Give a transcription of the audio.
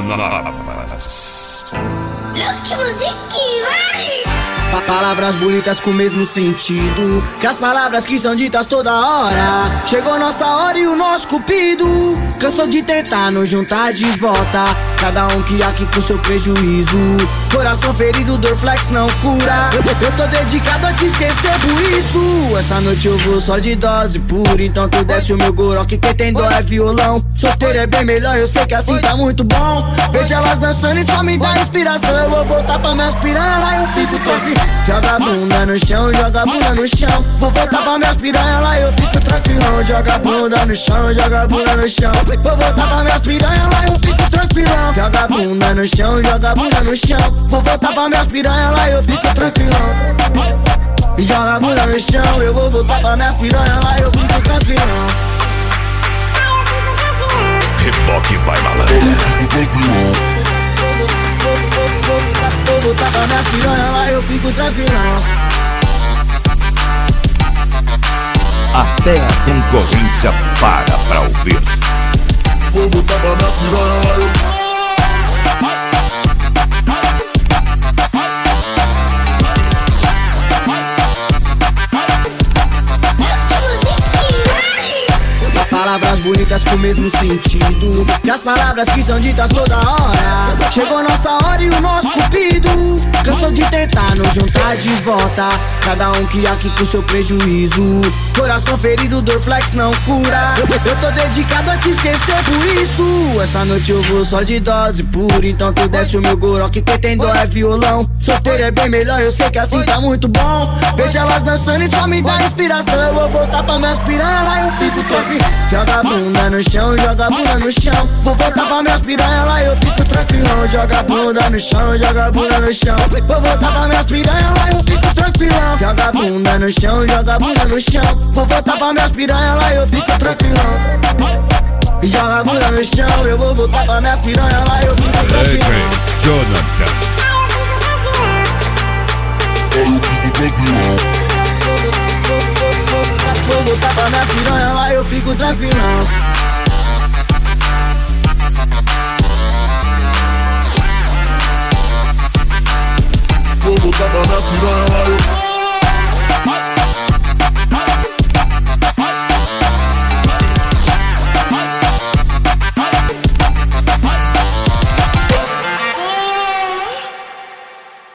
novas. Que musiquinha! Palavras bonitas com o mesmo sentido que as palavras que são ditas toda hora. Chegou nossa hora e o nosso cupido cansou de tentar nos juntar de volta. Cada um que aqui com seu prejuízo. Coração ferido, dor flex não cura. Eu tô dedicado a te esquecer, por isso essa noite eu vou só de dose pura. Então tu desce o meu goró, que quem tem dó é violão. Solteiro é bem melhor, eu sei que assim tá muito bom. Vejo elas dançando e só me dá inspiração. Eu vou voltar pra minhas piranha, lá eu fico tranquilo. Joga a bunda no chão, joga a bunda no chão. Vou voltar pra minhas piranha, lá eu fico tranquilão. Joga a bunda no chão, joga a bunda no chão. Vou voltar pra minhas piranha, lá eu fico tranquilão. Joga a bunda no chão, joga a bunda no chão. Vou voltar pra minhas piranha, lá eu fico tranquilão. Joga a bunda no chão, eu vou voltar pra minhas piranha, lá eu fico tranquilão. Reboque vai malandra. Vou voltar pra minhas piranha, lá eu fico tranquilão. Até a concorrência para pra ouvir. Vou voltar pra minhas piranha, lá eu... Palavras bonitas com o mesmo sentido que as palavras que são ditas toda hora. Chegou nossa hora e o nosso cupido cansou de tentar nos juntar de volta. Cada um que aqui com seu prejuízo. Coração ferido, dor flex não cura. Eu tô dedicado a te esquecer, por isso essa noite eu vou só de dose pura. Então tu desce o meu goró, que quem tem dó é violão. Solteiro é bem melhor, eu sei que assim tá muito bom. Vejo elas dançando e só me dá inspiração. Eu vou voltar pra minhas piranha, lá eu fico tranquilo. Joga a bunda no chão, joga a bunda no chão. Vou voltar pra minhas piranha, lá eu fico tranquilão. Joga a bunda no chão, joga a bunda no chão. Vou voltar pra minhas piranha, lá eu fico tranquilão. Joga a bunda no chão, joga a bunda no chão. Vou voltar pra minhas piranha, lá eu fico tranquilão. Joga a bunda no chão, eu vou voltar pra minhas piranha, lá eu fico tranquilão. Jonathan. Eu fico tranquilão. Vou voltar pra minhas piranha, lá eu fico tranquilão. Vou voltar pra minhas piranha, lá eu...